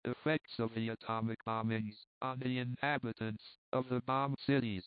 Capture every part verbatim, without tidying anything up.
Effects of the atomic bombings on the inhabitants of the bombed cities.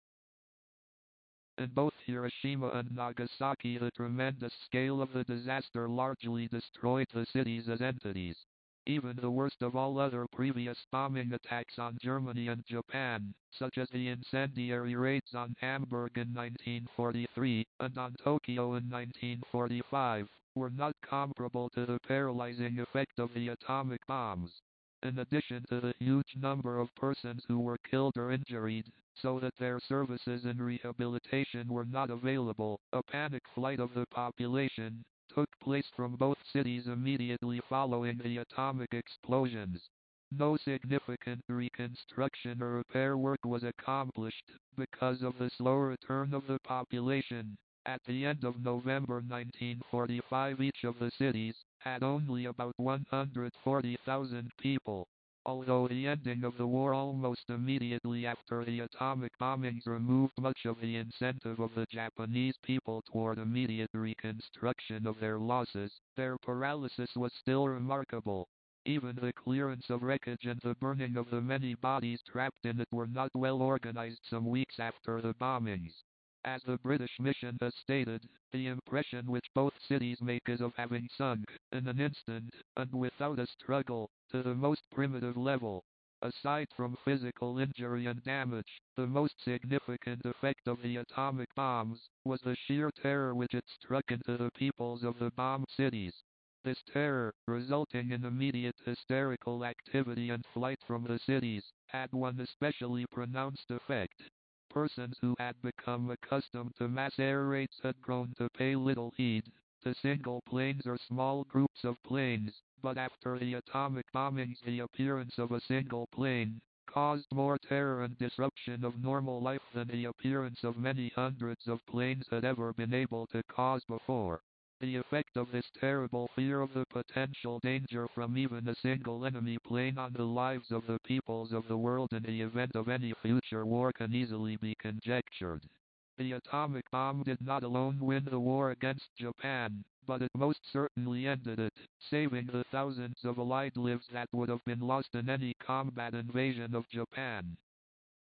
In both Hiroshima and Nagasaki, the tremendous scale of the disaster largely destroyed the cities as entities. Even the worst of all other previous bombing attacks on Germany and Japan, such as the incendiary raids on Hamburg in nineteen forty-three and on Tokyo in nineteen forty-five, were not comparable to the paralyzing effect of the atomic bombs. In addition to the huge number of persons who were killed or injured, so that their services and rehabilitation were not available, a panic flight of the population took place from both cities immediately following the atomic explosions. No significant reconstruction or repair work was accomplished because of the slow return of the population. At the end of November nineteen forty-five, each of the cities had only about one hundred forty thousand people. Although the ending of the war almost immediately after the atomic bombings removed much of the incentive of the Japanese people toward immediate reconstruction of their losses, their paralysis was still remarkable. Even the clearance of wreckage and the burning of the many bodies trapped in it were not well organized some weeks after the bombings. As the British mission has stated, the impression which both cities make is of having sunk, in an instant, and without a struggle, to the most primitive level. Aside from physical injury and damage, the most significant effect of the atomic bombs was the sheer terror which it struck into the peoples of the bombed cities. This terror, resulting in immediate hysterical activity and flight from the cities, had one especially pronounced effect. Persons who had become accustomed to mass air raids had grown to pay little heed to single planes or small groups of planes, but after the atomic bombings the appearance of a single plane caused more terror and disruption of normal life than the appearance of many hundreds of planes had ever been able to cause before. The effect of this terrible fear of the potential danger from even a single enemy plane on the lives of the peoples of the world in the event of any future war can easily be conjectured. The atomic bomb did not alone win the war against Japan, but it most certainly ended it, saving the thousands of Allied lives that would have been lost in any combat invasion of Japan.